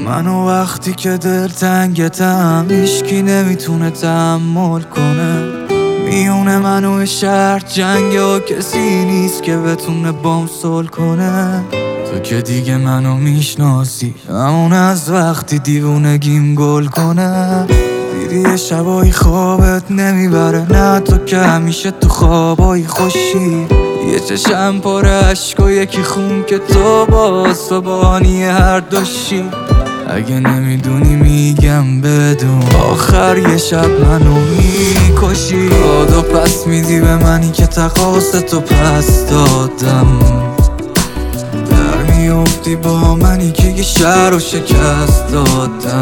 منو وقتی که دلتنگتم هیچکی نمیتونه تحمل کنه. میونه منو شهر جنگه و کسی نیست که بتونه بام صلح کنه. تو که دیگه منو میشناسی، همون از وقتی دیوونگیم گل کنه. دیدی یه شبایی خوابت نمیبره، نه تو که همیشه تو خوابایی خوشی. یه چشم پر عشق و یکی خون که تو با صبحانی هر دوشی. اگه نمیدونی میگم بدون، آخر یه شب منو میکشی. داد و پس میدی به منی که تقاصتو پس دادم. در میافتی با منی که یه شهر رو شکست دادم.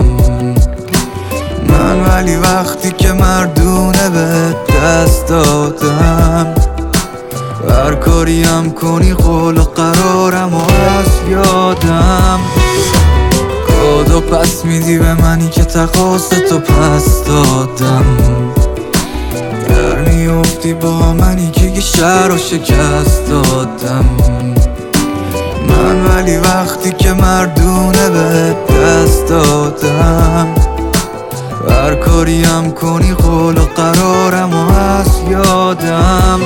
من ولی وقتی که مردونه به دست دادم. هر کاریم کنی قول و قرارم و از یادم. داد و پس میدی به منی که تقاصتو پس دادم. در میافتی با منی که یه شهر رو شکست دادم. من ولی وقتی که مردونه به دست دادم. هر کاریم کنی قول و قرارم و از یادم.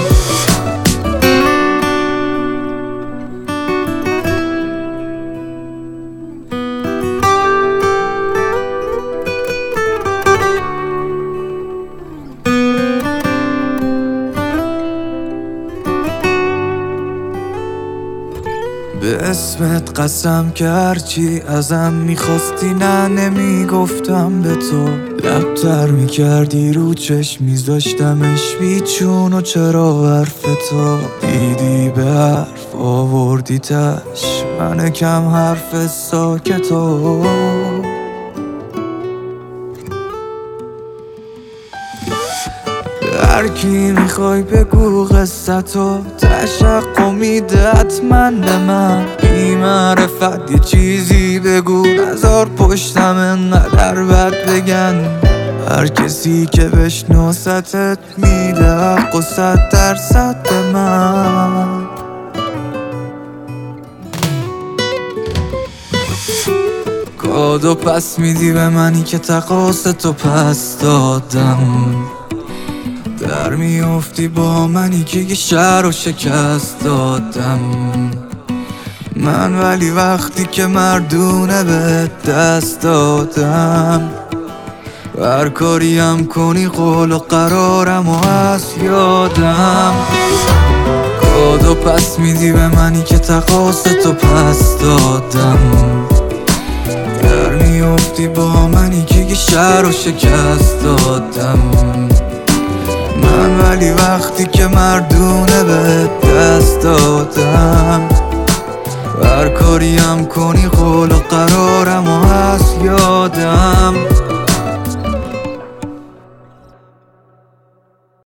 به اسمت قسم که هرچی ازم میخواستی نه نمیگفتم به تو. لبتر میکردی رو چشم میذاشتمش بیچون و چرا حرف تو. دیدی به حرف آوردی تش، من کم حرف ساکتو. هر کی میخوای بگو قصتو، تشق و میده حتما به من. بی معرفت یه چیزی بگو، نذار پشتم انقدر بد بگن. هر کسی که بشناستت میده حق و 100% به من. کاد و پس میدی به منی که تقاصتو پس دادم. در میافتی با منی که یه شهر رو شکست دادم. من ولی وقتی که مردونه به دست دادم. هر کاریم کنی قول و قرارم و از یادم. کاد و پس میدی به منی که تقاصتو پس دادم. در میافتی با منی که یه شهر رو شکست دادم. من ولی وقتی که مردونه به دست دادم. هر کاریم کنی قول و قرارم و از یادم.